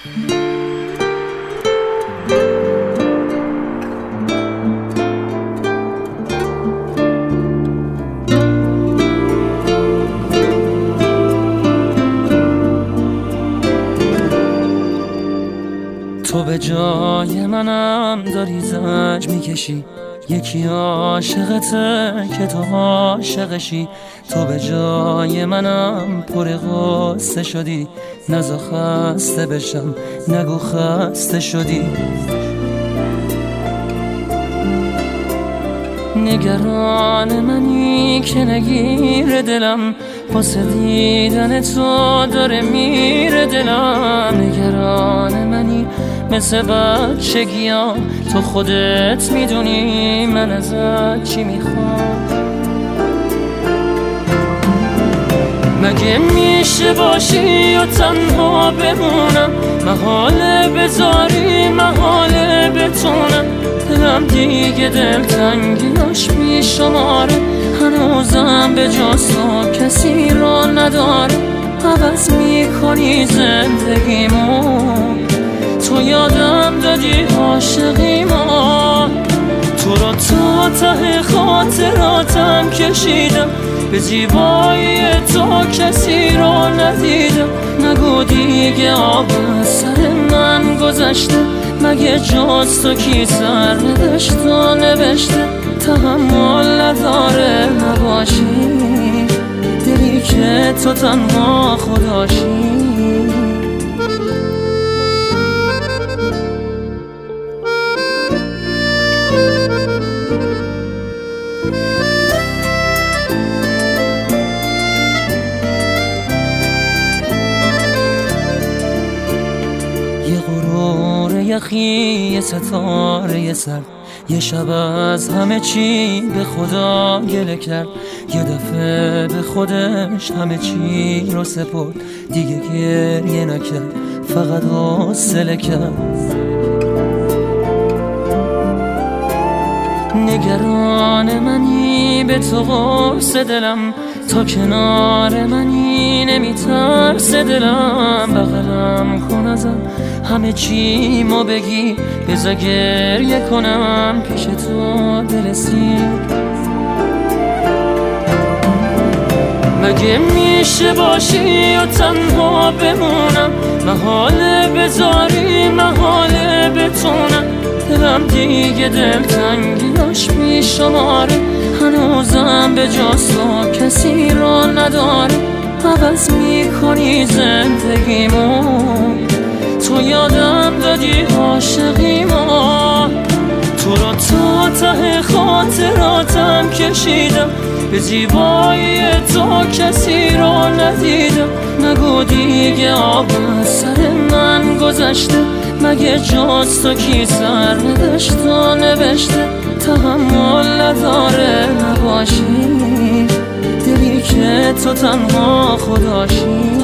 تو به جای منم داری زنج میکشی، یکی عاشقته که تو عاشقشی. تو به جای منم پر غصه شدی، نزا خسته بشم نگو خسته شدی. نگران منی که نگیر دلم، واسه دیدن تو داره میره دلم. نگران منی مثل بچگیام، تو خودت میدونی من ازت چی میخوام. مگه میشه باشی و تنها بمونم، محاله بذاری محاله بتونم. دلم دیگه دلتنگیاش بیشماره، هنوزم به جز تو کسی را نداره. عوض میکنی زندگیمو، تو یادم دادی عاشقیمو. تو را تا ته خاطراتم کشیدم، به زیبایی تو کسی را ندیدم. نگو دیگه آب سر من گذشته، مگه جز تو کی سر نوشت و نوشته. تحمل نداره نباشی، دلی که تو تنها خداشی. یه غرور یخی، یه ستاره سر، یه شب از همه چی به خدا گله کرد. یه دفعه به خودش همه چی رو سپرد، دیگه گریه نکرد فقط حوصله کرد. نگران منی به تو قرص دلم، تا کنار منی نمیترس دلم. بغلم کن ازم همه چی ما بگی، بذار گریه کنم پیش تو دل سیر. مگه میشه باشی و تنها بمونم، محاله بذاری محاله بتونم. دلم دیگه دلتنگیاش بیشماره، هنوزم به جز تو کسی را نداره. عوض میکنی زندگیمو، تو یادم دادی عاشقیمو. تو را تا ته خاطراتم کشیدم، به زیبایی تو کسی را ندیدم. نگو دیگه آب سر من گذشته، مگه جز تو کی سر نوشت و نوشته. تحمل نداره نباشی، دلی که تو تنها خداشی.